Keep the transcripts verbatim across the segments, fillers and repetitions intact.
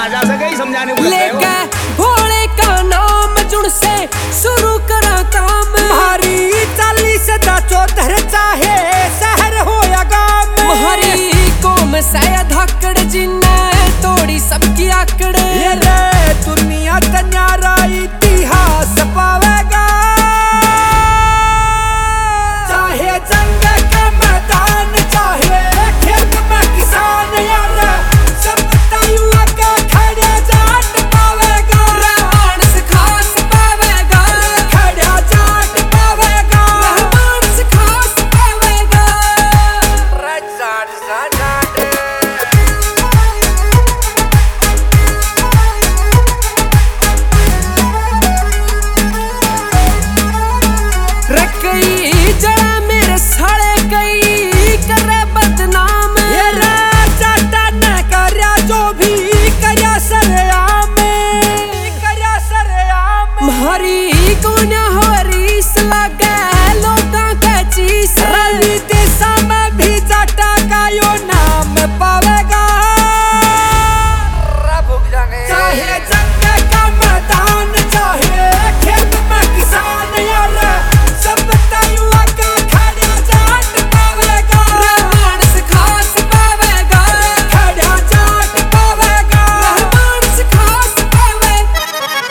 जा सके ही समझाने को लेके भोले का नाम जुड़ से शुरू करा काम। हरी चालीस दा चौधर चाहे शहर हो या गांव में। हरी कोम से धाकड़ जिन्ने तोड़ी सबकी आकड़। ये रे दुनिया तन्यारा इतिहास पावेगा। चाहे जंग का मैदान चाहे खेत में किसान यार सब तायुआ का खड़ा जाट पावेगा। मानस खास पावेगा खड़ा जाट पावेगा। मानस खास पावेगा रजाट जाट रकई जड़ा मेरे साले कई करे बदनाम। ये राजाटा न करया जो भी करया सरेआम करया सरेआम। हरी कौन हो रीस लगे लोगां के चीस। रवि देशा में भी जाटा का यो नाम पावेगा। चाहे जंग का मैदान चाहे खेत में किसान यार सब तायुआ का खड़ा जाट पावेगा। मानस खास पावेगा खड़ा जाट पावेगा। मानस खास पावेगा।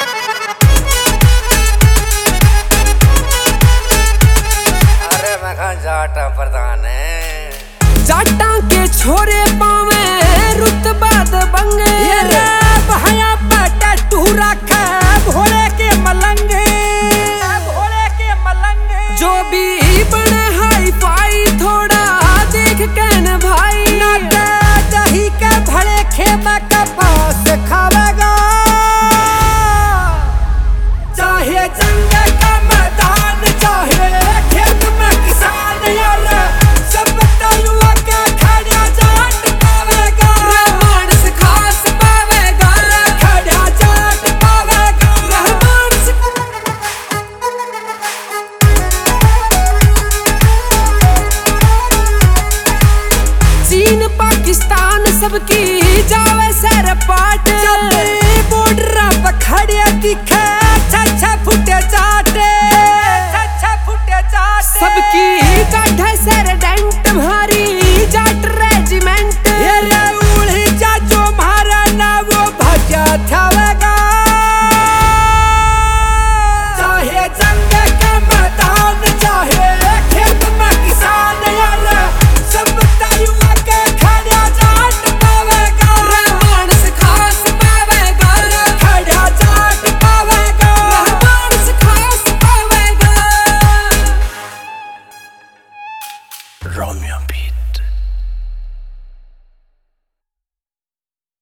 अरे मैं कहा जाटा प्रधान है। जाटां के छोरे पावे रुतबा दबंगे। ये रे बहया पे टू रखे भोले के मलंगे भोले के मलंगे। जो भी बने हाई फाई थोड़ा देख के न भाई। नाटे दही के भले खेमा का पास खावेगा। चाहे जंग का मैदान चाहे खेत में किसान यार सब तायुआ का खड़ा जाट पावेगा। मानस खास पावेगा खड़ा जाट पावेगा। मानस। चीन पाकिस्तान सबकी जावे सर पाट। बॉर्डर पर खड़े दिखे छह फुटे जाटे छह फुटे जाटे। सबकी काढ़े सर डेंट भारी जाट रेजिमेंट। ये रे उड़ी जा जो मारा ना वो भजा थावेगा। चाहे जंग का मैदान चाहे खेत में किसान यार सब तायुआ के खड़ा जाट पावेगा। मानस खास पावेगा खड़ा जाट पावेगा। मानस खास पावेगा। रोमियो